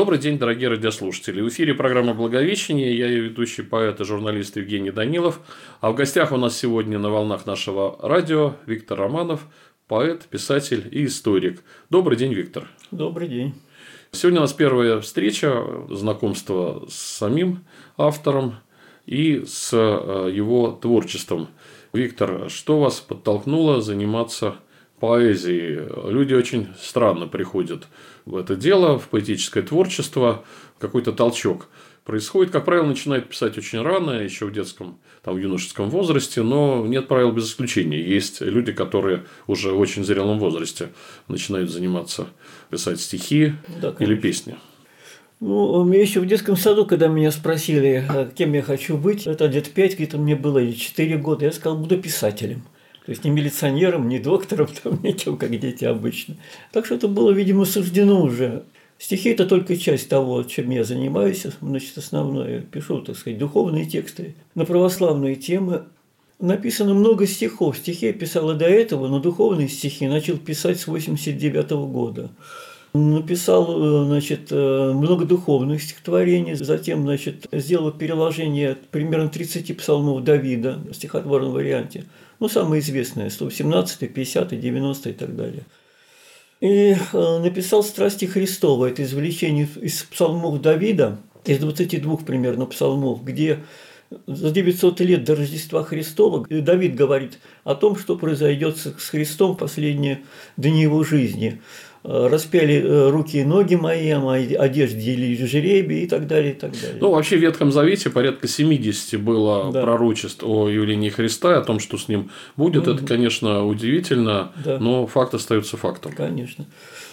Добрый день, дорогие радиослушатели. В эфире программа «Благовещение». Я ее ведущий поэт и журналист Евгений Данилов. А в гостях у нас сегодня на волнах нашего радио Виктор Романов, поэт, писатель и историк. Добрый день, Виктор. Добрый день. Сегодня у нас первая встреча, знакомство с самим автором и с его творчеством. Виктор, что вас подтолкнуло заниматься поэзией? Люди очень странно приходят в это дело, в поэтическое творчество, какой-то толчок происходит. Как правило, начинают писать очень рано, еще в детском, в юношеском возрасте, но нет правил без исключения. Есть люди, которые уже в очень зрелом возрасте начинают заниматься, писать стихи или песни. Я еще в детском саду, когда меня спросили, кем я хочу быть, это лет 5, где-то мне было, или 4 года, я сказал, буду писателем. То есть не милиционером, не доктором, не тем, как дети обычно. Так что это было, видимо, суждено уже. Стихи – это только часть того, чем я занимаюсь. Значит, основное, я пишу, духовные тексты на православные темы. Написано много стихов. Стихи я писал и до этого, но духовные стихи начал писать с 1989 года. Написал, много духовных стихотворений, затем, сделал переложение примерно 30 псалмов Давида в стихотворном варианте. Самые известные, 117, 50, 90 и так далее. И написал «Страсти Христовы». Это извлечение из псалмов Давида, из 22 примерно псалмов, где за 900 лет до Рождества Христова Давид говорит о том, что произойдет с Христом в последние дни его жизни. Распяли руки и ноги мои, о моей одежде делили жребий и так далее, и так далее. Вообще в Ветхом Завете порядка 70 было пророчеств о явлении Христа, о том, что с ним будет. Это, конечно, удивительно, но факт остается фактом. Конечно.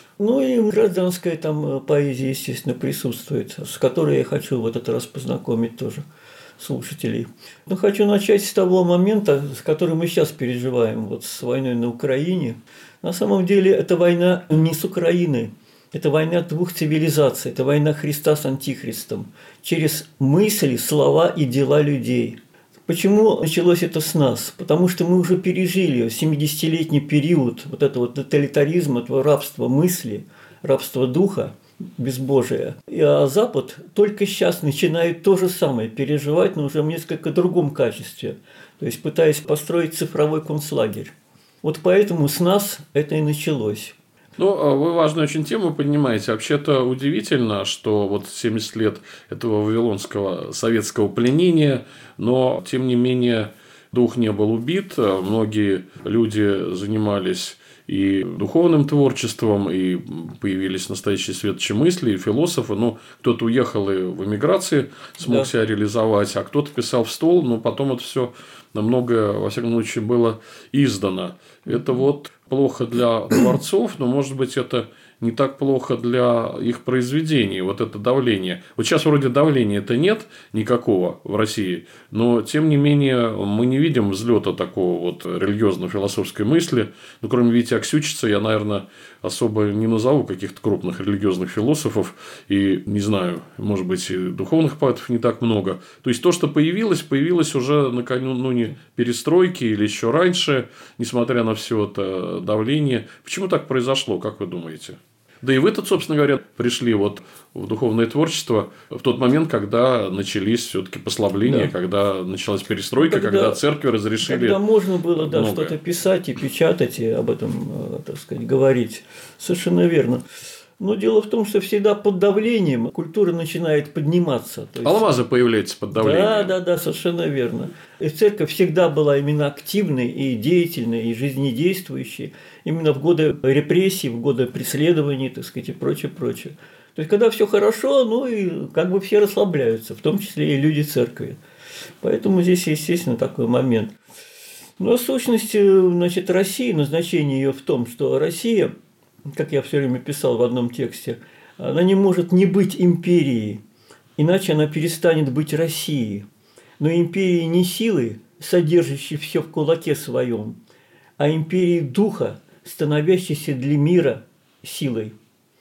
И гражданская поэзия, естественно, присутствует, с которой я хочу в этот раз познакомить тоже слушателей. Хочу начать с того момента, с которым мы сейчас переживаем, с войной на Украине. На самом деле, это война не с Украиной, это война двух цивилизаций, это война Христа с Антихристом через мысли, слова и дела людей. Почему началось это с нас? Потому что мы уже пережили 70-летний период тоталитаризма, этого рабства мысли, рабства духа, безбожия. А Запад только сейчас начинает то же самое переживать, но уже в несколько другом качестве, то есть пытаясь построить цифровой концлагерь. Поэтому с нас это и началось. Вы важную очень тему поднимаете. Вообще-то удивительно, что 70 лет этого вавилонского советского пленения, но, тем не менее, дух не был убит. Многие люди занимались и духовным творчеством, и появились настоящие светочи мысли, и философы. Кто-то уехал и в эмиграции смог себя реализовать, а кто-то писал в стол, но потом это все намного, во всяком случае, было издано. Это плохо для творцов, но, может быть, это не так плохо для их произведений, это давление. Сейчас вроде давления-то нет никакого в России, но, тем не менее, мы не видим взлета такого религиозно-философской мысли. Кроме Вити Аксючица, я, наверное, особо не назову каких-то крупных религиозных философов, и, не знаю, может быть, и духовных поэтов не так много. То есть, то, что появилось уже накануне перестройки или еще раньше, несмотря на все это давление. Почему так произошло, как вы думаете? Да и вы тут, собственно говоря, пришли в духовное творчество в тот момент, когда начались все-таки послабления, когда началась перестройка, когда церкви разрешили. Когда можно было что-то писать и печатать, и об этом, говорить. Совершенно верно. Но дело в том, что всегда под давлением культура начинает подниматься. Алмазы появляются под давлением. Да, совершенно верно. И церковь всегда была именно активной и деятельной, и жизнедействующей. Именно в годы репрессий, в годы преследований, и прочее. То есть, когда все хорошо, и все расслабляются, в том числе и люди церкви. Поэтому здесь, естественно, такой момент. Но в сущности, Россия, назначение ее в том, что Россия, как я все время писал в одном тексте, она не может не быть империей, иначе она перестанет быть Россией. Но империей не силы, содержащей все в кулаке своем, а империей духа, становящейся для мира силой.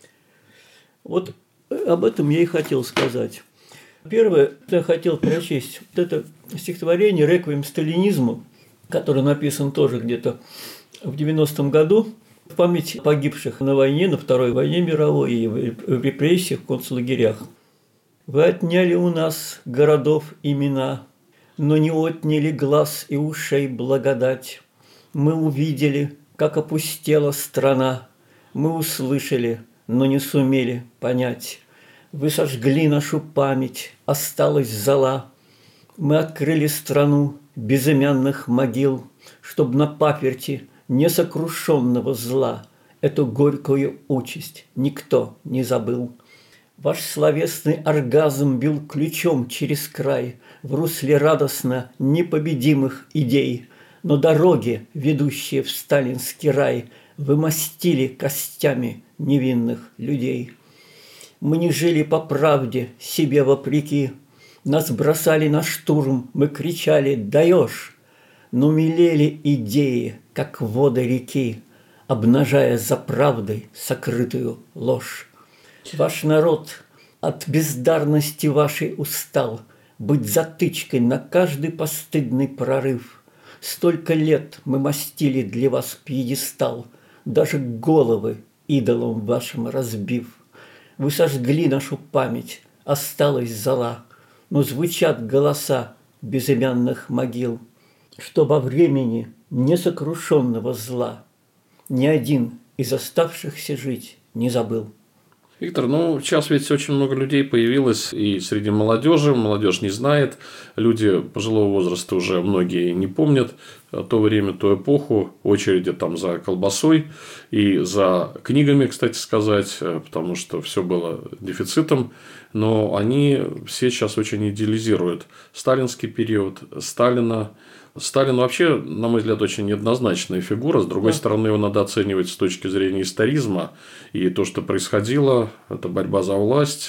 Об этом я и хотел сказать. Первое, я хотел прочесть это стихотворение «Реквием сталинизму», которое написано тоже где-то в 90-м году, в память погибших на войне, на Второй войне мировой и в репрессиях, в концлагерях. Вы отняли у нас городов имена, но не отняли глаз и ушей благодать. Мы увидели, как опустела страна, мы услышали, но не сумели понять. Вы сожгли нашу память, осталась зола. Мы открыли страну безымянных могил, чтоб на паперти несокрушенного зла эту горькую участь никто не забыл. Ваш словесный оргазм бил ключом через край в русле радостно непобедимых идей, но дороги, ведущие в сталинский рай, вы мастили костями невинных людей. Мы не жили по правде, себе вопреки, нас бросали на штурм, мы кричали «даешь!», но мелели идеи, как воды реки, обнажая за правдой сокрытую ложь. Ваш народ от бездарности вашей устал быть затычкой на каждый постыдный прорыв. Столько лет мы мастили для вас пьедестал, даже головы идолам вашим разбив. Вы сожгли нашу память, осталась зола, но звучат голоса безымянных могил, что во времени несокрушенного зла ни один из оставшихся жить не забыл. Виктор, сейчас ведь очень много людей появилось и среди молодежи. Молодежь не знает. Люди пожилого возраста уже многие не помнят то время, ту эпоху. Очереди там за колбасой и за книгами, кстати сказать, потому что все было дефицитом. Но они все сейчас очень идеализируют сталинский период, Сталина. Сталин вообще, на мой взгляд, очень неоднозначная фигура. С другой стороны, его надо оценивать с точки зрения историзма. И то, что происходило, это борьба за власть.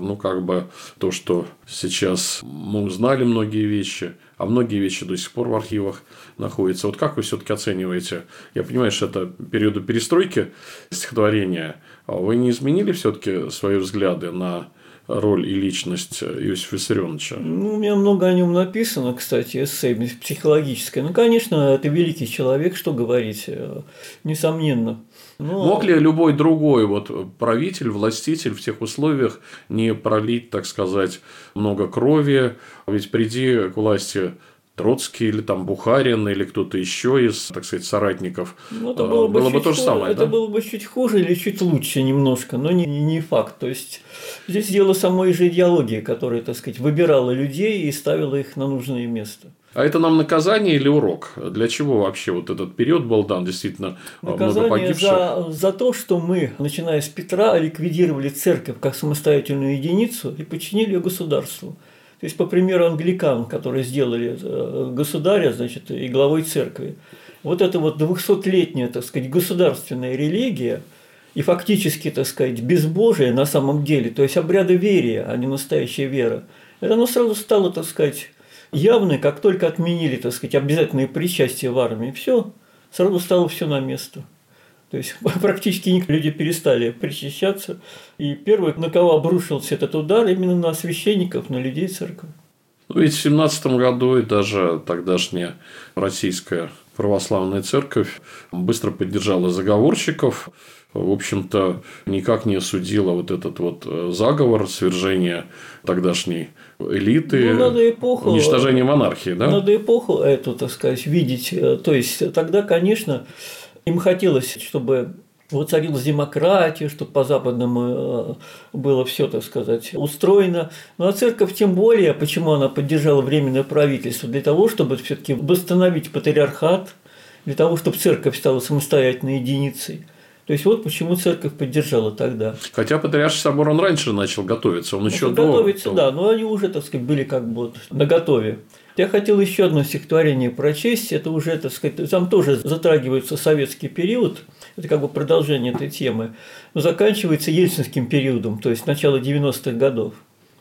То, что сейчас мы узнали многие вещи, а многие вещи до сих пор в архивах находятся. Вот как вы все-таки оцениваете? Я понимаю, что это периоды перестройки стихотворения. А вы не изменили все-таки свои взгляды на роль и личность Иосифа Виссарионовича? У меня много о нем написано, кстати, эссе психологическое. Конечно, это великий человек, что говорить, несомненно. Мог ли любой другой правитель, властитель в тех условиях не пролить, так сказать, много крови? Ведь приди к власти Троцкий или Бухарин или кто-то еще из, так сказать, соратников, это было бы то же самое. Это да? было бы чуть хуже или чуть лучше немножко, но не факт. То есть здесь дело самой же идеологии, которая, так сказать, выбирала людей и ставила их на нужное место. А это нам наказание или урок? Для чего вообще этот период был дан? Действительно, много погибших. Наказание за то, что мы, начиная с Петра, ликвидировали церковь как самостоятельную единицу и подчинили ее государству. То есть, по примеру англикан, которые сделали государя, значит, и главой церкви. Это 200-летняя, так сказать, государственная религия и фактически, так сказать, безбожие на самом деле, то есть обряды верия, а не настоящая вера, оно сразу стало, так сказать, явной, как только отменили, так сказать, обязательные причастия в армии. Все, сразу стало все на место. То есть практически люди перестали причащаться. И первый, на кого обрушился этот удар, именно на священников, на людей церкви. Ведь в 17 году и даже тогдашняя российская православная церковь быстро поддержала заговорщиков. В общем-то, никак не осудила этот заговор свержения тогдашней элиты, уничтожения монархии. Да? Надо эпоху эту, так сказать, видеть. То есть, тогда, конечно, им хотелось, чтобы воцарилась демократия, чтобы по-западному было все, так сказать, устроено. Ну, а церковь тем более, почему она поддержала временное правительство? Для того, чтобы все-таки восстановить патриархат, для того, чтобы церковь стала самостоятельной единицей. То есть, почему церковь поддержала тогда. Хотя Патриарший собор он раньше начал готовиться, он еще готовится, да, но они уже, так сказать, были наготове. Я хотел еще одно стихотворение прочесть, это уже, так сказать, там тоже затрагивается советский период, это продолжение этой темы, но заканчивается ельцинским периодом, то есть начало 90-х годов.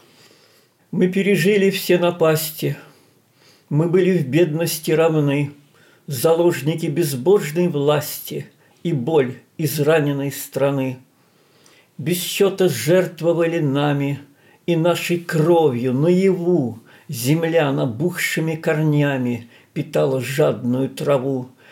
Мы пережили все напасти, мы были в бедности равны, заложники безбожной власти и боль израненной страны. Без счета жертвовали нами и нашей кровью наяву земля набухшими корнями питала жадную траву.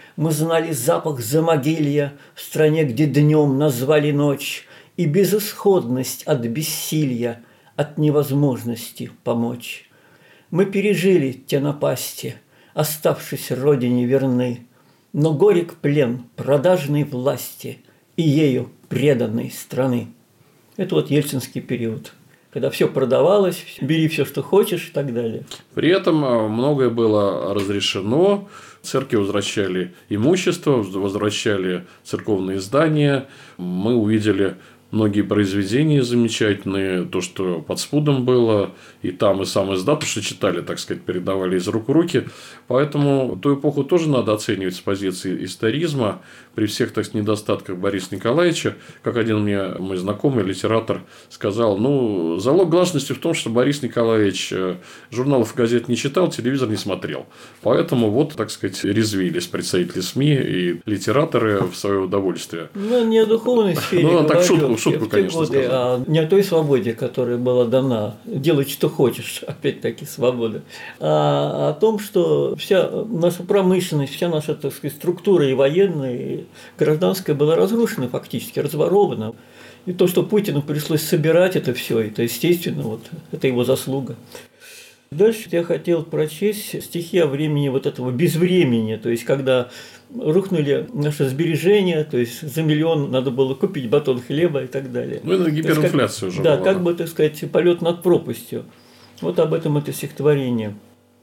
Мы знали запах замогилья в стране, где днем назвали ночь, и безысходность от бессилья, от невозможности помочь. Мы пережили те напасти, оставшись родине верны, но горек плен продажной власти и ею преданной страны. Это вот ельцинский период, когда все продавалось, бери все, что хочешь и так далее. При этом многое было разрешено, церкви возвращали имущество, возвращали церковные здания. Мы увидели многие произведения замечательные, то, что под спудом было, и там, и сам издат, что читали, так сказать, передавали из рук в руки. Поэтому ту эпоху тоже надо оценивать с позиции историзма, при всех, так сказать, недостатках Бориса Николаевича. Как один мне мой знакомый литератор сказал, залог гласности в том, что Борис Николаевич журналов и газет не читал, телевизор не смотрел. Поэтому вот, так сказать, резвились представители СМИ и литераторы в свое удовольствие. Не о духовной сфере он так говорю, шутку, конечно, годы, а не о той свободе, которая была дана. Делай, что хочешь, опять-таки, свобода. А о том, что вся наша промышленность, вся наша, так сказать, структура и военная, и гражданская была разрушена фактически, разворована. И то, что Путину пришлось собирать это все, это, естественно, вот, это его заслуга. Дальше я хотел прочесть стихи о времени вот этого безвремени, то есть когда рухнули наши сбережения, то есть за миллион надо было купить батон хлеба и так далее. Это гиперинфляция уже была. Да, была. как бы, так сказать, полет над пропастью. Вот об этом это стихотворение.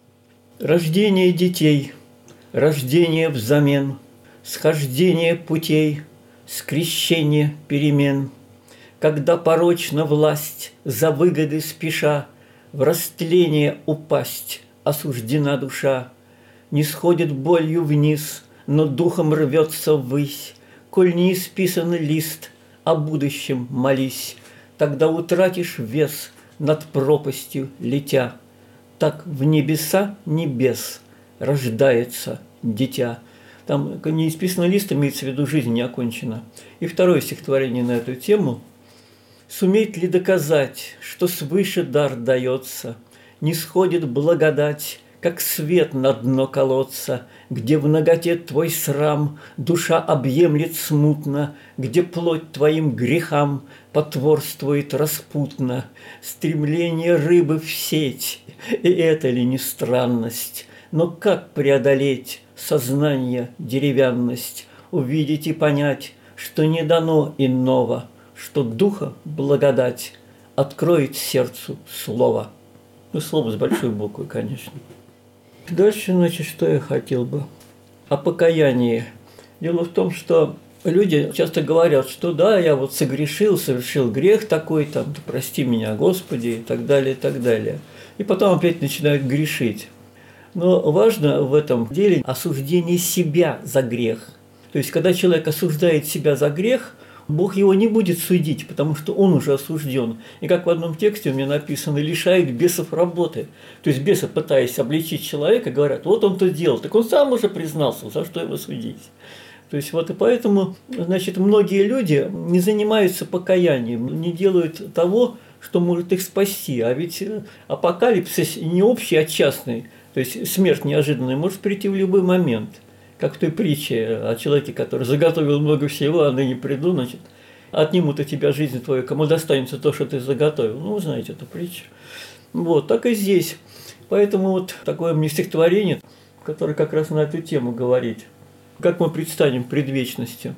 Рождение детей, рождение взамен, схождение путей, скрещение перемен, когда порочна власть, за выгоды спеша, в растление упасть осуждена душа, не сходит болью вниз, но духом рвется ввысь, коль не исписан лист, о будущем молись, тогда утратишь вес над пропастью летя, так в небеса небес рождается дитя. Там неисписанный лист имеется в виду жизнь не окончена. И второе стихотворение на эту тему. Сумеет ли доказать, что свыше дар дается, не сходит благодать, как свет на дно колодца, где в наготе твой срам душа объемлет смутно, где плоть твоим грехам потворствует распутно, стремление рыбы в сеть, и это ли не странность? Но как преодолеть сознание деревянность, увидеть и понять, что не дано иного, что духа благодать откроет сердцу слово. Слово с большой буквы, конечно. Дальше, значит, что я хотел бы? О покаянии. Дело в том, что люди часто говорят, что да, я вот согрешил, совершил грех такой, там, прости меня, Господи, и так далее, и так далее. И потом опять начинают грешить. Но важно в этом деле осуждение себя за грех. То есть, когда человек осуждает себя за грех, Бог его не будет судить, потому что он уже осужден. И как в одном тексте у меня написано, лишает бесов работы. То есть бесы, пытаясь обличить человека, говорят, вот он то делал, так он сам уже признался, за что его судить. То есть вот и поэтому, значит, многие люди не занимаются покаянием, не делают того, что может их спасти. А ведь апокалипсис не общий, а частный. То есть смерть неожиданная может прийти в любой момент. Как в той притче о человеке, который заготовил много всего, а ныне приду, значит, отнимут у тебя жизнь твою, кому достанется то, что ты заготовил. Ну, вы знаете эту притчу. Вот, так и здесь. Поэтому вот такое мне стихотворение, которое как раз на эту тему говорит. Как мы предстанем пред вечностью.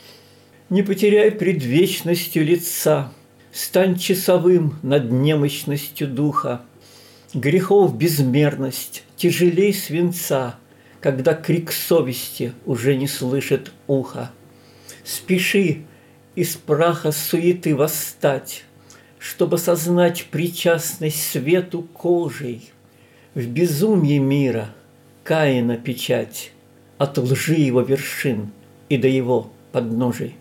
Не потеряй пред вечностью лица, стань часовым над немощностью духа. Грехов безмерность, тяжелей свинца, когда крик совести уже не слышит ухо. Спеши из праха суеты восстать, чтобы сознать причастность свету кожей. В безумье мира Каина печать, от лжи его вершин и до его подножий.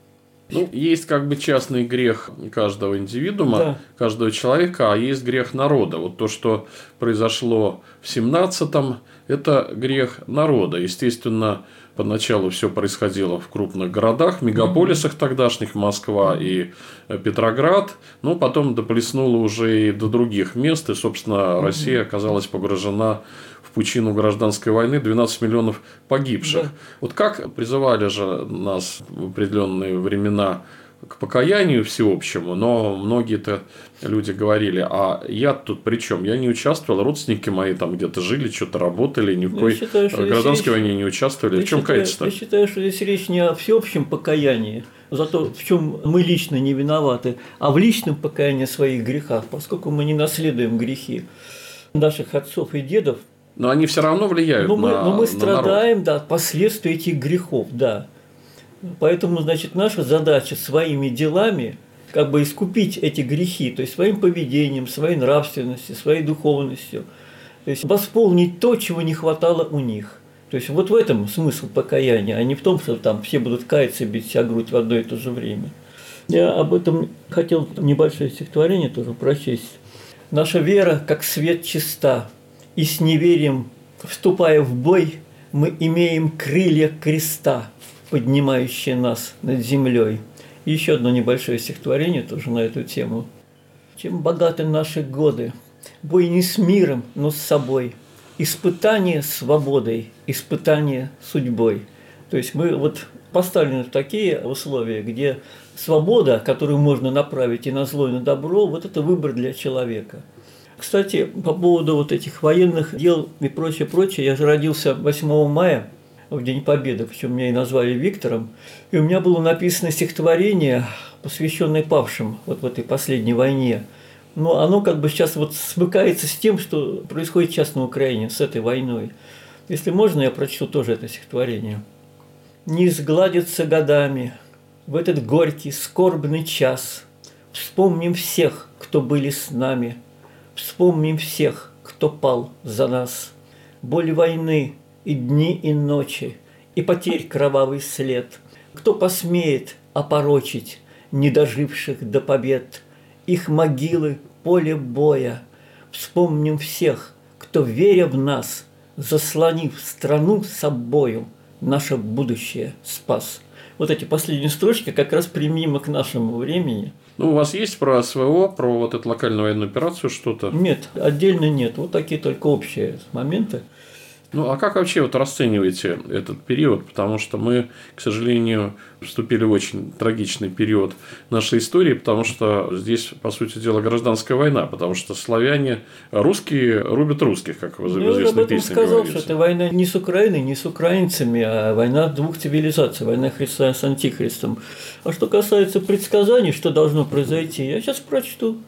Есть как бы частный грех каждого индивидуума, да, каждого человека, а есть грех народа. Вот то, что произошло в 17-м, это грех народа. Естественно, поначалу все происходило в крупных городах, мегаполисах тогдашних, Москва и Петроград, но потом доплеснуло уже и до других мест, и, собственно, Россия оказалась погружена в пучину гражданской войны 12 миллионов погибших. Да. Вот как призывали же нас в определенные времена к покаянию всеобщему, но многие-то люди говорили, а я тут при чем? Я не участвовал, родственники мои там где-то жили, что-то работали, ни в какой гражданской войне не участвовали. В чем каяться-то? Я считаю, что здесь речь не о всеобщем покаянии, за то, в чем мы лично не виноваты, а в личном покаянии о своих грехах, поскольку мы не наследуем грехи наших отцов и дедов. Но они все равно влияют но мы страдаем, народ. да, от последствий этих грехов, да. Поэтому, значит, наша задача своими делами как бы искупить эти грехи, то есть своим поведением, своей нравственностью, своей духовностью, то есть восполнить то, чего не хватало у них. То есть вот в этом смысл покаяния, а не в том, что там все будут каяться и бить себя грудь в одно и то же время. Я об этом хотел небольшое стихотворение тоже прочесть. «Наша вера, как свет, чиста, и с неверием, вступая в бой, мы имеем крылья креста, поднимающие нас над землей». И еще одно небольшое стихотворение тоже на эту тему. «Чем богаты наши годы, бой не с миром, но с собой, испытание свободой, испытание судьбой». То есть мы вот поставлены в такие условия, где свобода, которую можно направить и на зло, и на добро, вот это выбор для человека. Кстати, по поводу вот этих военных дел и прочее, я же родился 8 мая, в День Победы, причем меня и назвали Виктором, и у меня было написано стихотворение, посвященное павшим вот в этой последней войне. Но оно как бы сейчас вот смыкается с тем, что происходит сейчас на Украине, с этой войной. Если можно, я прочту тоже это стихотворение. «Не сгладится годами в этот горький, скорбный час. Вспомним всех, кто были с нами, вспомним всех, кто пал за нас. Боль войны и дни, и ночи, и потерь кровавый след. Кто посмеет опорочить недоживших до побед? Их могилы – поле боя. Вспомним всех, кто, веря в нас, заслонив страну собою, наше будущее спас». Вот эти последние строчки как раз применимы к нашему времени. Ну, у вас есть про СВО, про вот эту локальную военную операцию что-то? Нет, отдельно нет. Вот такие только общие моменты. Ну, а как вообще вот расцениваете этот период? Потому что мы, к сожалению, вступили в очень трагичный период нашей истории, потому что здесь, по сути дела, гражданская война, потому что славяне, русские рубят русских, как в известной песне сказал, говорится. что это война не с Украиной, не с украинцами, а война двух цивилизаций, война Христа с Антихристом. А что касается предсказаний, что должно произойти, я сейчас прочту.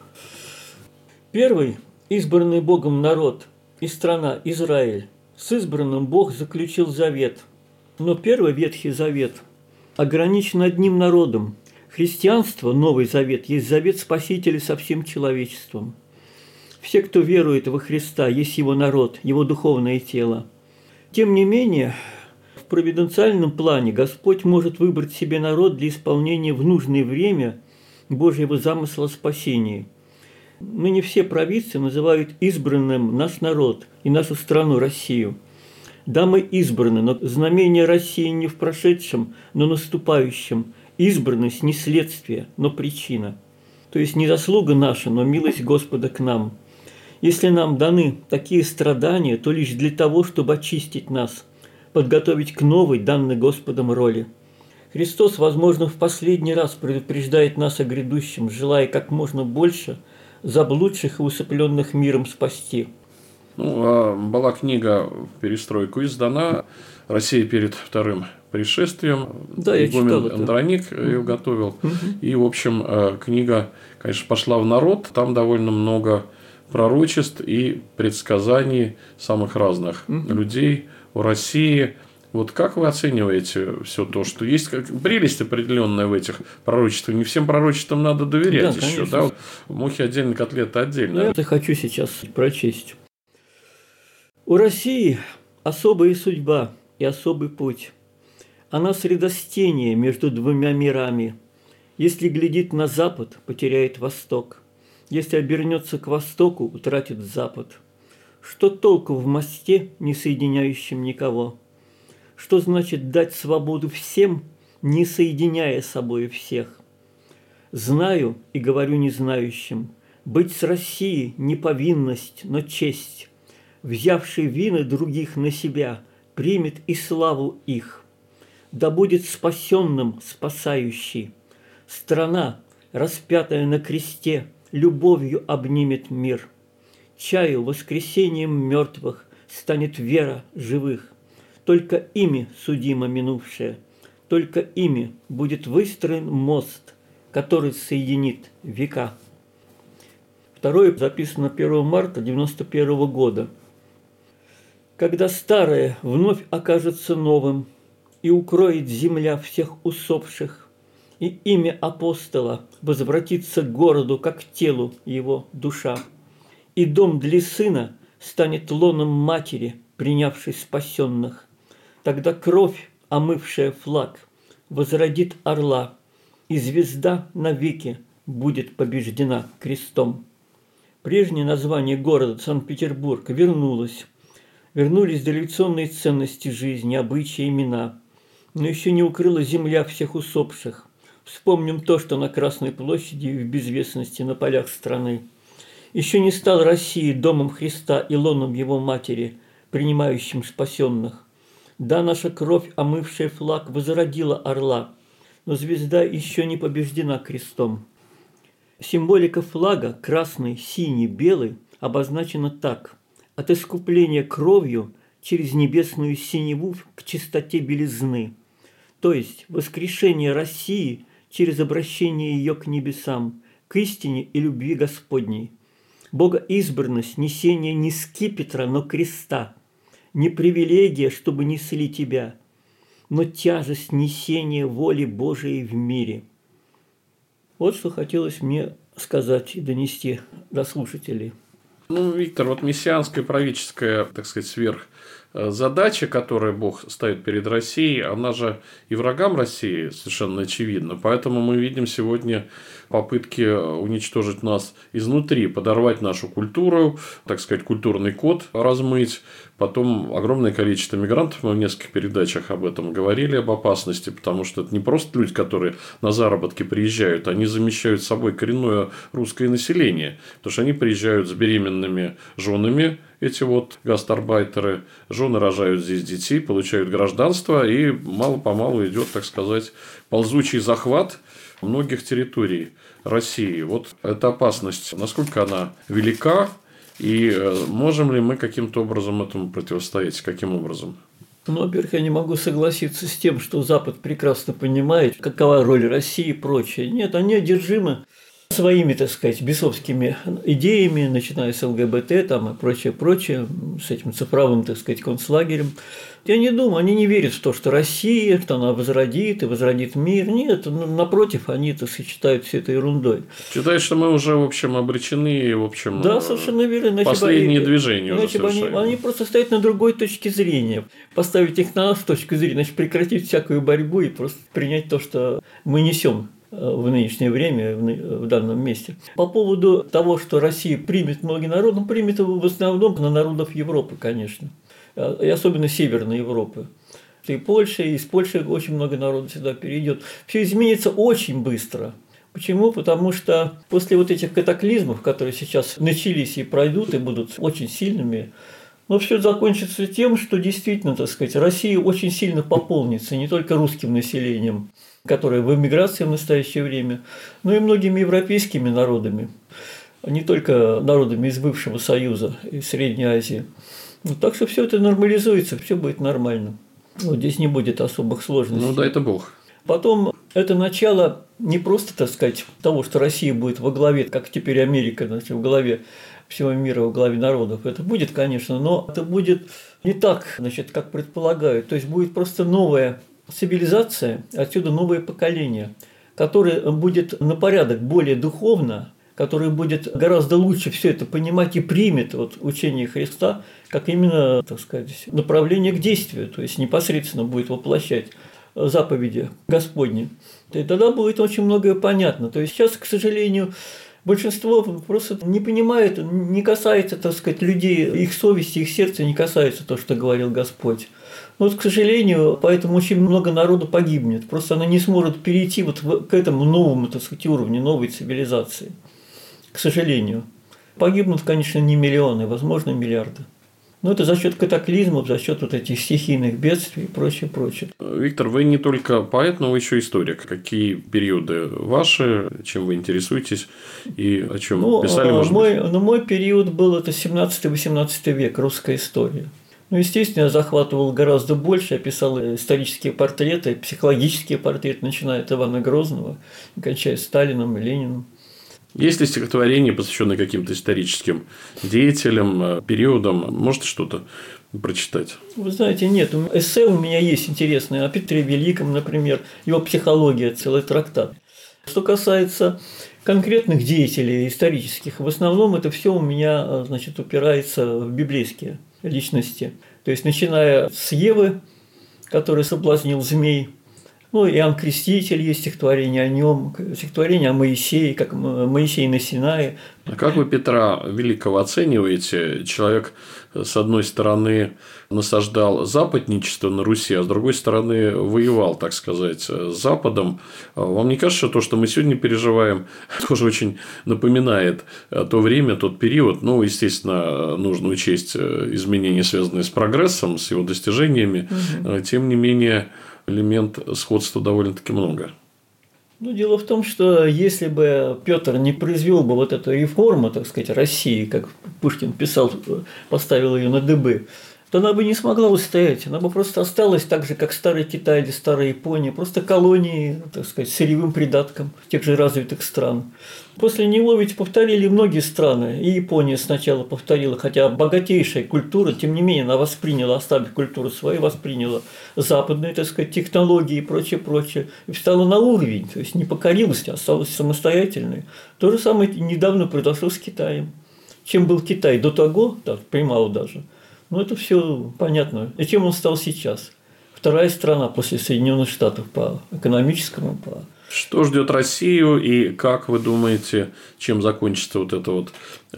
Первый избранный Богом народ и страна Израиль. С избранным Бог заключил завет. Но первый Ветхий Завет ограничен одним народом. Христианство, Новый Завет, есть завет Спасителя со всем человечеством. Все, кто верует во Христа, есть его народ, его духовное тело. Тем не менее, в провиденциальном плане Господь может выбрать себе народ для исполнения в нужное время Божьего замысла о спасении. Ныне все провидцы называют избранным наш народ и нашу страну Россию. Да, мы избраны, но знамение России не в прошедшем, но наступающем. Избранность не следствие, но причина. То есть не заслуга наша, но милость Господа к нам. Если нам даны такие страдания, то лишь для того, чтобы очистить нас, подготовить к новой, данной Господом роли. Христос, возможно, в последний раз предупреждает нас о грядущем, желая как можно больше заблудших и усыпленных миром спасти. Ну, была книга в перестройку издана «Россия перед вторым пришествием». Да, я читал это. Андроник ее готовил. И, в общем, книга, конечно, пошла в народ. Там довольно много пророчеств и предсказаний самых разных людей о России. Вот как вы оцениваете все то, что есть прелесть определенная в этих пророчествах? Не всем пророчествам надо доверять, да, еще. Да? Мухи отдельно, котлеты отдельно. Я хочу сейчас прочесть. У России особая судьба и особый путь. Она средостение между двумя мирами. Если глядит на запад, потеряет восток. Если обернется к востоку, утратит запад. Что толку в мосте, не соединяющем никого? Что значит дать свободу всем, не соединяя с собой всех? Знаю и говорю незнающим, быть с Россией не повинность, но честь. взявший вины других на себя, примет и славу их. Да будет спасенным спасающий. Страна, распятая на кресте, любовью обнимет мир. Чаю воскресением мертвых станет вера живых. Только ими судимо минувшее, только ими будет выстроен мост, который соединит века. Второе записано 1 марта 1991 года. Когда старое вновь окажется новым, и укроет земля всех усопших, и имя апостола возвратится к городу, как к телу его душа, и дом для сына станет лоном матери, принявшей спасенных, тогда кровь, омывшая флаг, возродит орла, и звезда навеки будет побеждена крестом. Прежнее название города Санкт-Петербург вернулось. Вернулись дореволюционные ценности жизни, обычаи, имена. Но еще не укрыла земля всех усопших. Вспомним то, что на Красной площади и в безвестности на полях страны. Еще не стал России домом Христа и лоном его матери, принимающим спасенных. Да, наша кровь, омывшая флаг, возродила орла, но звезда еще не побеждена крестом. Символика флага, красный, синий, белый, обозначена так: от искупления кровью через небесную синеву к чистоте белизны, то есть воскрешение России через обращение ее к небесам, к истине и любви Господней. Богоизбранность несения не скипетра, но креста, не привилегия, чтобы несли тебя, но тяжесть несения воли Божией в мире. Вот что хотелось мне сказать и донести до слушателей. Ну, Виктор, вот мессианская правительская, так сказать, сверхзадача, которую Бог ставит перед Россией, она же и врагам России совершенно очевидна. Поэтому мы видим сегодня попытки уничтожить нас изнутри, подорвать нашу культуру, так сказать, культурный код размыть. Потом огромное количество мигрантов, мы в нескольких передачах об этом говорили, об опасности, потому что это не просто люди, которые на заработки приезжают, они замещают собой коренное русское население, потому что они приезжают с беременными женами, эти вот гастарбайтеры, жены рожают здесь детей, получают гражданство, и мало-помалу идет, так сказать, ползучий захват многих территорий России. Вот эта опасность, насколько она велика, и можем ли мы каким-то образом этому противостоять? Каким образом? Ну, во-первых, я не могу согласиться с тем, что Запад прекрасно понимает, какова роль России и прочее. Нет, они одержимы своими, так сказать, бесовскими идеями, начиная с ЛГБТ там, и прочее, с этим цифровым, так сказать, концлагерем. Я не думаю, они не верят в то, что Россия, что она возродит и возродит мир. Нет, напротив, они, так сказать, считают все это ерундой. Считают, что мы уже, в общем, обречены, в общем, да, совершенно верно. последние движения уже совершаем. Они просто стоят на другой точке зрения. Поставить их на нашу точку зрения, значит, прекратить всякую борьбу и просто принять то, что мы несем в нынешнее время, в данном месте. По поводу того, что Россия примет многие народы, примет его в основном на народов Европы, конечно, и особенно Северной Европы. И Польша, и из Польши очень много народов сюда перейдет. Все изменится очень быстро. Почему? Потому что после вот этих катаклизмов, которые сейчас начались и пройдут, и будут очень сильными, но все закончится тем, что действительно, так сказать, Россия очень сильно пополнится не только русским населением, которое в эмиграции в настоящее время, но и многими европейскими народами, не только народами из бывшего Союза и Средней Азии. Ну, так что все это нормализуется, все будет нормально. Вот здесь не будет особых сложностей. Ну да, это Бог. Потом это начало не просто, так сказать, того, что Россия будет во главе, как теперь Америка, значит, во главе всего мира, во главе народов. Это будет, конечно, но это будет не так, значит, как предполагают. То есть будет просто новая цивилизация, отсюда новое поколение, которое будет на порядок более духовно, которое будет гораздо лучше все это понимать и примет вот учение Христа как именно, так сказать, направление к действию, то есть непосредственно будет воплощать заповеди Господни. И тогда будет очень многое понятно. То есть сейчас, к сожалению, большинство просто не понимает, не касается, так сказать, людей, их совести, их сердца не касается то, что говорил Господь. Но вот, к сожалению, поэтому очень много народу погибнет. Просто она не сможет перейти вот к этому новому, так сказать, уровню, новой цивилизации. К сожалению. Погибнут, конечно, не миллионы, возможно, миллиарды. Но это за счет катаклизмов, за счет вот этих стихийных бедствий и прочее, прочее. Виктор, вы не только поэт, но вы еще историк. Какие периоды ваши, чем вы интересуетесь и о чем писали, может быть? Мой период был это 17-18 век, русская история. Естественно, я захватывал гораздо больше. Я писал исторические портреты, психологические портреты, начиная от Ивана Грозного, кончая Сталином и Лениным. Есть ли стихотворения, посвященные каким-то историческим деятелям, периодам? Можете что-то прочитать? Вы знаете, нет. Эссе у меня есть интересное. О Петре Великом, например, его «Психология», целый трактат. Что касается конкретных деятелей исторических, в основном это все у меня, упирается в библейские личности. То есть, начиная с Евы, который соблазнил змей, Иоанн Креститель, есть стихотворение о нем, стихотворение о Моисее, как Моисей на Синае. А как вы Петра Великого оцениваете? Человек, с одной стороны, насаждал западничество на Руси, а с другой стороны, воевал, так сказать, с Западом. Вам не кажется, что то, что мы сегодня переживаем, тоже очень напоминает то время, тот период? Естественно, нужно учесть изменения, связанные с прогрессом, с его достижениями. Тем не менее, элемент сходства довольно-таки много. Дело в том, что если бы Петр не произвел бы вот эту реформу, так сказать, России, как Пушкин писал, поставил ее на дыбы, то она бы не смогла устоять. Она бы просто осталась так же, как старый Китай или старая Япония, просто колонии, так сказать, сырьевым придатком тех же развитых стран. После него ведь повторили многие страны, и Япония сначала повторила, хотя богатейшая культура, тем не менее, она восприняла, оставив культуру свою, восприняла западные, так сказать, технологии и прочее, и встала на уровень, то есть не покорилась, а осталась самостоятельной. То же самое недавно произошло с Китаем. Чем был Китай до того, Примау даже, это все понятно. И чем он стал сейчас? Вторая страна после Соединенных Штатов по экономическому, по... Что ждет Россию и как вы думаете, чем закончится вот это вот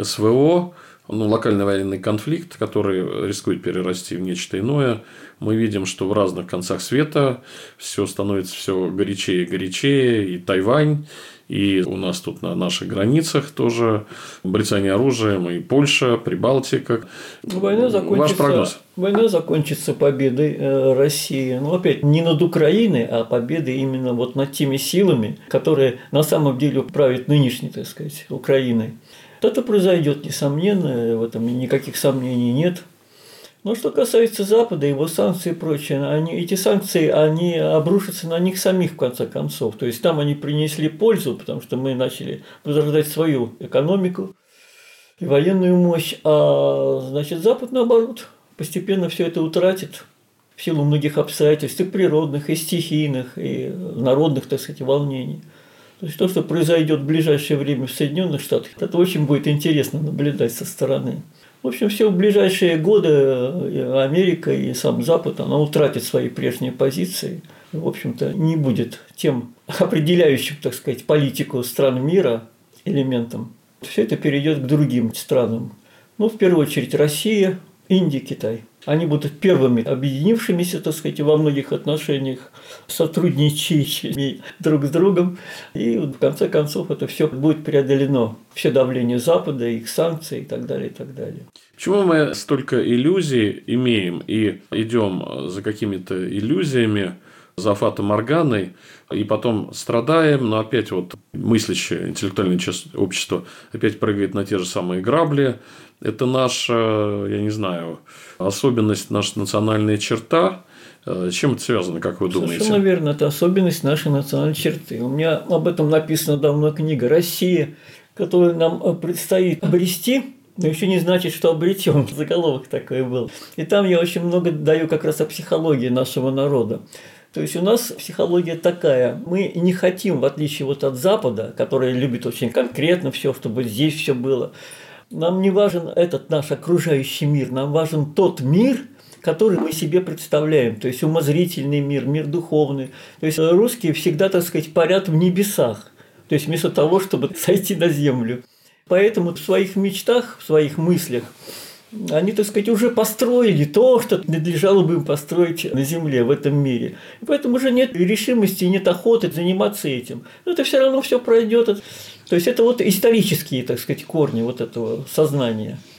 СВО, локальный военный конфликт, который рискует перерасти в нечто иное? Мы видим, что в разных концах света все становится все горячее и горячее, и Тайвань, и у нас тут на наших границах тоже брецание оружием, и Польша, Прибалтика. Ваш прогноз? Война закончится победой России. Опять, не над Украиной, а победой именно над теми силами, которые на самом деле правят нынешней, так сказать, Украиной. Это произойдет, несомненно, в этом никаких сомнений нет. Но что касается Запада, его санкций и прочее, эти санкции, они обрушатся на них самих в конце концов. То есть, там они принесли пользу, потому что мы начали возрождать свою экономику и военную мощь, а Запад, наоборот, постепенно все это утратит в силу многих обстоятельств, и природных, и стихийных, и народных, так сказать, волнений. То есть, то, что произойдет в ближайшее время в Соединенных Штатах, это очень будет интересно наблюдать со стороны. В общем, все в ближайшие годы Америка и сам Запад, она утратит свои прежние позиции. В общем-то, не будет тем определяющим, так сказать, политику стран мира элементом. Все это перейдет к другим странам. В первую очередь, Россия, Индия, Китай. Они будут первыми объединившимися, так сказать, во многих отношениях, сотрудничающими друг с другом. И в конце концов это все будет преодолено. Все давление Запада, их санкции и так далее, и так далее. Почему мы столько иллюзий имеем и идем за какими-то иллюзиями, за Фата Морганой, и потом страдаем, но опять мыслящее интеллектуальное общество опять прыгает на те же самые грабли. Это наша, я не знаю, особенность, наша национальная черта. С чем это связано, как вы думаете? Совершенно верно, это особенность нашей национальной черты. У меня об этом написана давно книга «Россия», которую нам предстоит обрести, но еще не значит, что обретем. Заголовок такой был. И там я очень много даю как раз о психологии нашего народа. То есть, у нас психология такая. Мы не хотим, в отличие от Запада, который любит очень конкретно все, чтобы здесь все было. Нам не важен этот наш окружающий мир, нам важен тот мир, который мы себе представляем. То есть, умозрительный мир, мир духовный. То есть, русские всегда, так сказать, парят в небесах. То есть, вместо того, чтобы сойти на землю. Поэтому в своих мечтах, в своих мыслях они, так сказать, уже построили то, что надлежало бы им построить на земле, в этом мире. И поэтому уже нет решимости, нет охоты заниматься этим. Но это все равно все пройдет. То есть, это исторические, так сказать, корни этого сознания.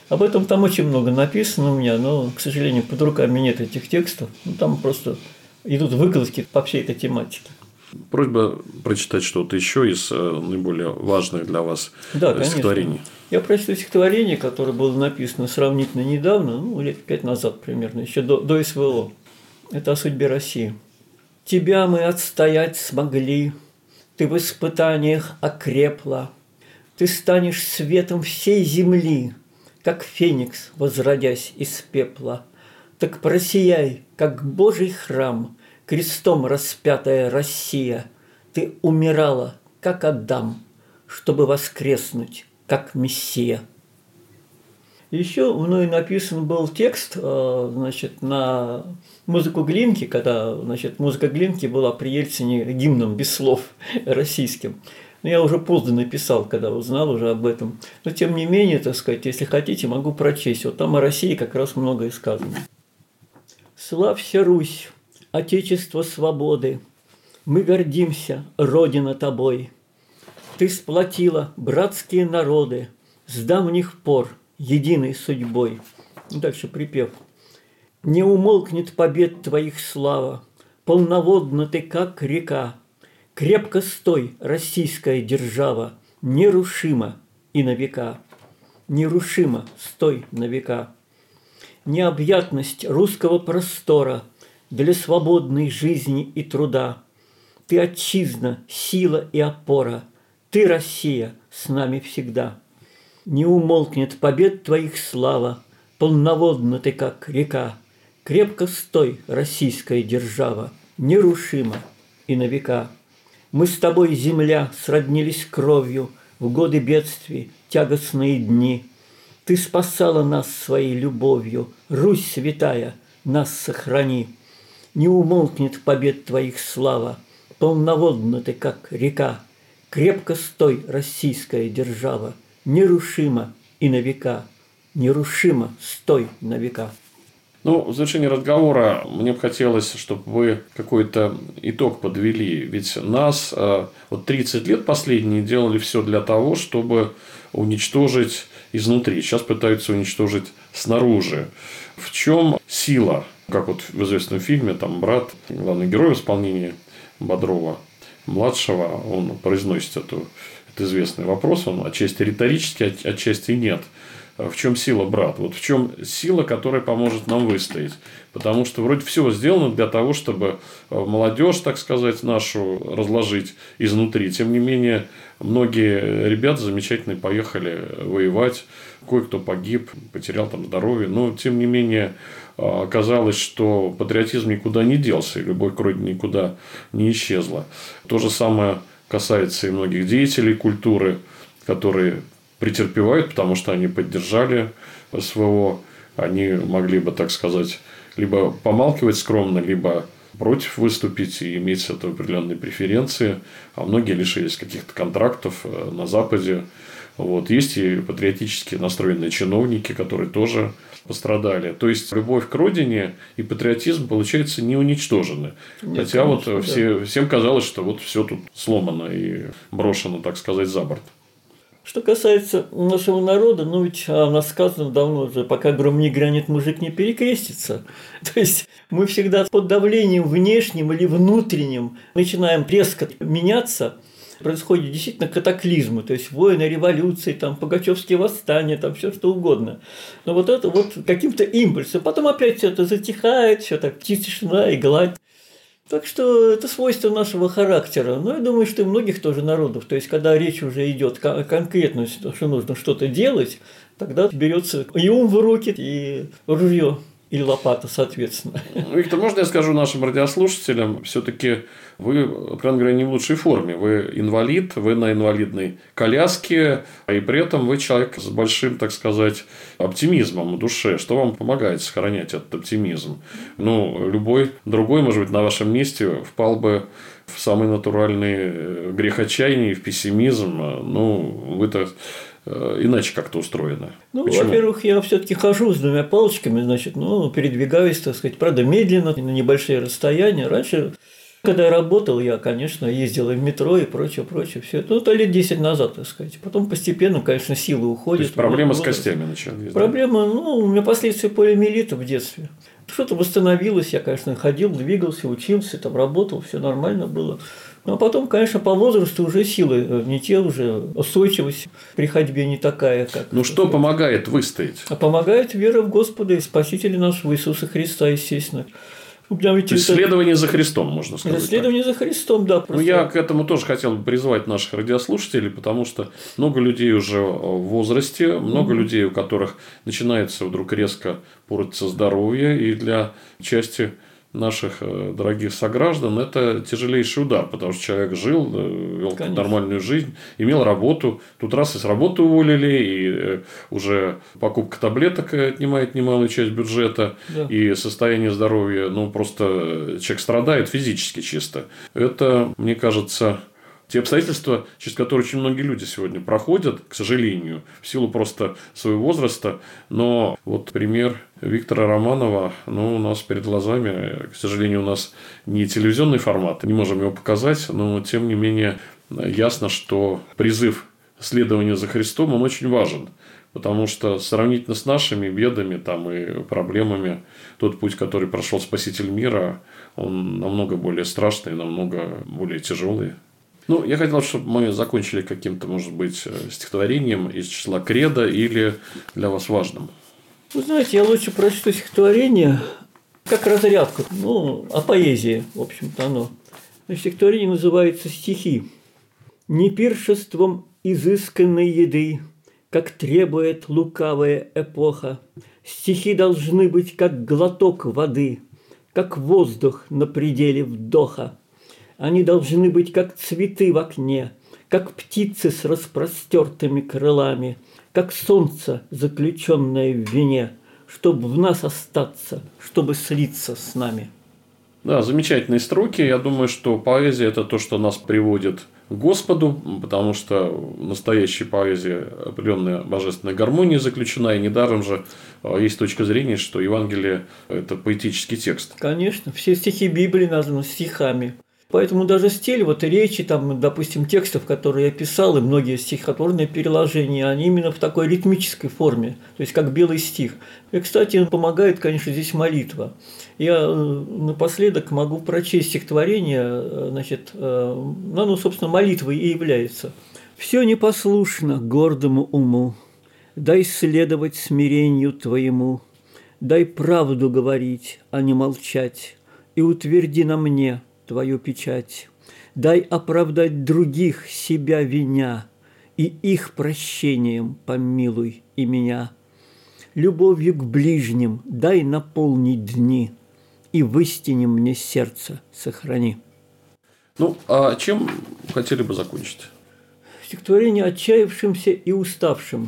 Об этом там очень много написано у меня, но, к сожалению, под руками нет этих текстов. Ну, там просто идут выкладки по всей этой тематике. Просьба прочитать что-то еще из наиболее важных для вас стихотворений. Я прочту стихотворение, которое было написано сравнительно недавно, лет 5 назад примерно, еще до СВО. Это о судьбе России. «Тебя мы отстоять смогли, ты в испытаниях окрепла, ты станешь светом всей земли, как феникс, возродясь из пепла. Так просияй, как Божий храм, крестом распятая Россия. Ты умирала, как Адам, чтобы воскреснуть, как Мессия». Еще мной написан был текст, на музыку Глинки, когда, музыка Глинки была при Ельцине гимном без слов российским. Но я уже поздно написал, когда узнал уже об этом. Но тем не менее, так сказать, если хотите, могу прочесть. Вот там о России как раз многое сказано. «Славься, Русь, Отечество свободы, мы гордимся, Родина тобой. Ты сплотила братские народы с давних пор единой судьбой». Дальше припев. «Не умолкнет побед твоих слава, полноводна ты, как река. Крепко стой, российская держава, нерушима и на века. Нерушима стой на века. Необъятность русского простора для свободной жизни и труда. Ты, отчизна, сила и опора, ты, Россия, с нами всегда. Не умолкнет побед твоих слава, полноводна ты, как река. Крепко стой, российская держава, нерушима и на века. Мы с тобой, земля, сроднились кровью в годы бедствий, тягостные дни. Ты спасала нас своей любовью, Русь святая, нас сохрани. Не умолкнет побед твоих слава, полноводна ты, как река. Крепко стой, российская держава, нерушима и на века. Нерушима стой на века». В завершении разговора мне бы хотелось, чтобы вы какой-то итог подвели. Ведь нас 30 лет последние делали все для того, чтобы уничтожить изнутри. Сейчас пытаются уничтожить снаружи. В чем сила? Как вот в известном фильме, там брат, главный герой в исполнении Бодрова младшего, он произносит этот известный вопрос, он отчасти риторический, отчасти нет. В чем сила, брат? Вот в чем сила, которая поможет нам выстоять? Потому что вроде все сделано для того, чтобы молодежь, так сказать, нашу разложить изнутри. Тем не менее, многие ребята замечательные поехали воевать. Кое-кто погиб, потерял там здоровье. Но, тем не менее, оказалось, что патриотизм никуда не делся, и любовь к родине никуда не исчезла. То же самое касается и многих деятелей культуры, которые претерпевают, потому что они поддержали СВО, они могли бы, так сказать, либо помалкивать скромно, либо против выступить и иметь это определенные преференции, а многие лишились каких-то контрактов на Западе. Есть и патриотически настроенные чиновники, которые тоже пострадали. То есть, любовь к родине и патриотизм, получается, не уничтожены. Нет, хотя конечно, всем казалось, что все тут сломано и брошено, так сказать, за борт. Что касается нашего народа, ведь у нас сказано давно уже, пока гром не грянет, мужик не перекрестится. То есть, мы всегда под давлением внешним или внутренним начинаем резко меняться, происходят действительно катаклизмы, то есть войны, революции, пугачевские восстания, все что угодно. Но это каким-то импульсом. Потом опять все это затихает, все так тишина и гладь. Так что это свойство нашего характера. Я думаю, что и многих тоже народов. То есть, когда речь уже идет конкретно, что нужно что-то делать, тогда берется и ум в руки, и ружье, или лопата, соответственно. Виктор, можно я скажу нашим радиослушателям, все-таки вы, по крайней мере, не в лучшей форме. Вы инвалид, вы на инвалидной коляске, и при этом вы человек с большим, так сказать, оптимизмом в душе. Что вам помогает сохранять этот оптимизм? Любой другой, может быть, на вашем месте впал бы в самый натуральный грех отчаяния, в пессимизм. Вы-то иначе как-то устроены. Во-первых, я все-таки хожу с двумя палочками, передвигаюсь, так сказать, правда, медленно, на небольшие расстояния. Раньше Когда я работал, я, конечно, ездил и в метро и прочее. Все это, это лет 10 назад, так сказать. Потом постепенно, конечно, силы уходят. То есть проблемы с костями начались? Проблема, у меня последствия полиомиелита в детстве. Что-то восстановилось, я, конечно, ходил, двигался, учился, там работал, все нормально было. А потом, конечно, по возрасту уже силы не те, уже устойчивость при ходьбе не такая, как... Ну, что помогает выстоять? А помогает вера в Господа и Спасителя нашего Иисуса Христа, естественно. То есть следование за Христом, можно сказать. Следование за Христом, да. Просто... Я к этому тоже хотел бы призвать наших радиослушателей, потому что много людей уже в возрасте, много людей, у которых начинается вдруг резко портиться здоровье, и для части наших дорогих сограждан это тяжелейший удар, потому что человек жил, вел нормальную жизнь, имел работу, тут раз и с работы уволили, и уже покупка таблеток отнимает немалую часть бюджета, да. И состояние здоровья, просто человек страдает физически чисто. Это, мне кажется, те обстоятельства, через которые очень многие люди сегодня проходят, к сожалению, в силу просто своего возраста. Но вот пример Виктора Романова, у нас перед глазами, к сожалению, у нас не телевизионный формат, не можем его показать, но тем не менее ясно, что призыв следования за Христом, он очень важен. Потому что сравнительно с нашими бедами и проблемами, тот путь, который прошел Спаситель мира, он намного более страшный, намного более тяжелый. Я хотел, чтобы мы закончили каким-то, может быть, стихотворением из числа кредо или для вас важным. Вы знаете, я лучше прочту стихотворение как разрядку, о поэзии, в общем-то, оно. Стихотворение называется «Стихи». «Не пиршеством изысканной еды, как требует лукавая эпоха, стихи должны быть как глоток воды, как воздух на пределе вдоха. Они должны быть как цветы в окне, как птицы с распростертыми крылами, как солнце, заключенное в вине, чтобы в нас остаться, чтобы слиться с нами». Да, замечательные строки. Я думаю, что поэзия – это то, что нас приводит к Господу, потому что в настоящей поэзии определенная божественная гармония заключена, и недаром же есть точка зрения, что Евангелие – это поэтический текст. Конечно, все стихи Библии названы стихами. Поэтому даже стиль речи, допустим, текстов, которые я писал, и многие стихотворные переложения, они именно в такой ритмической форме, то есть как белый стих. И, кстати, помогает, конечно, здесь молитва. Я напоследок могу прочесть стихотворение, собственно, молитвой и является. «Все непослушно гордому уму, дай следовать смирению Твоему, дай правду говорить, а не молчать, и утверди на мне Твою печать. Дай оправдать других, себя виня, и их прощением помилуй и меня. Любовью к ближним дай наполнить дни, и в истине мне сердце сохрани». А чем хотели бы закончить? Стихотворение отчаявшимся и уставшим.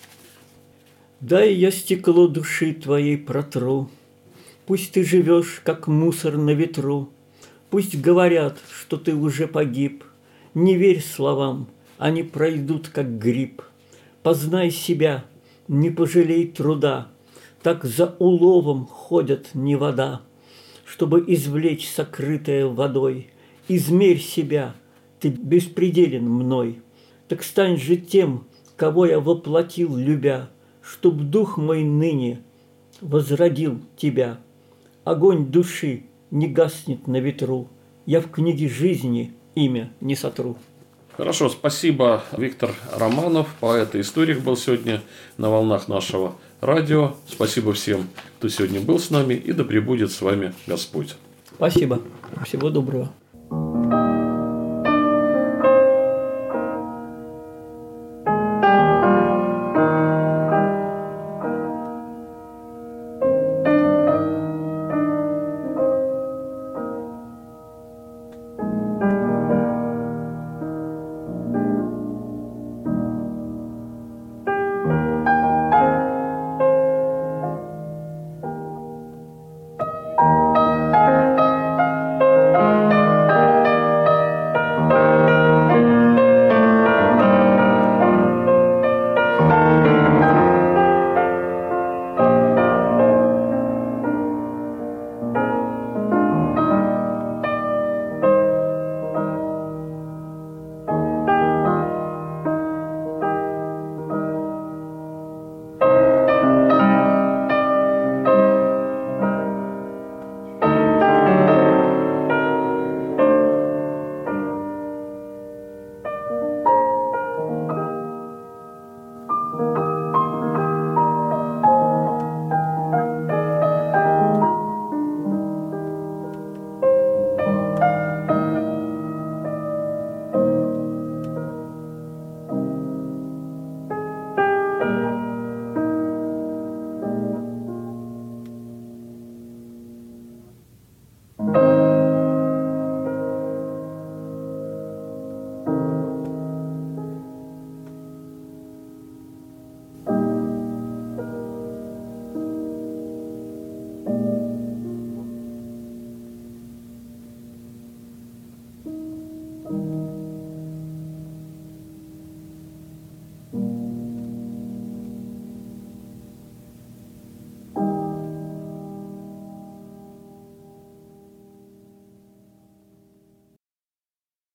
«Дай я стекло души Твоей протру, пусть Ты живешь, как мусор на ветру. Пусть говорят, что ты уже погиб, не верь словам, они пройдут, как гриб. Познай себя, не пожалей труда, так за уловом ходят не вода. Чтобы извлечь сокрытое водой, измерь себя, ты беспределен мной. Так стань же тем, кого я воплотил, любя, чтоб дух мой ныне возродил тебя. Огонь души не гаснет на ветру, я в книге жизни имя не сотру». Хорошо, спасибо. Виктор Романов, поэт и историк, был сегодня на волнах нашего радио. Спасибо всем, кто сегодня был с нами, и да пребудет с вами Господь. Спасибо. Всего доброго.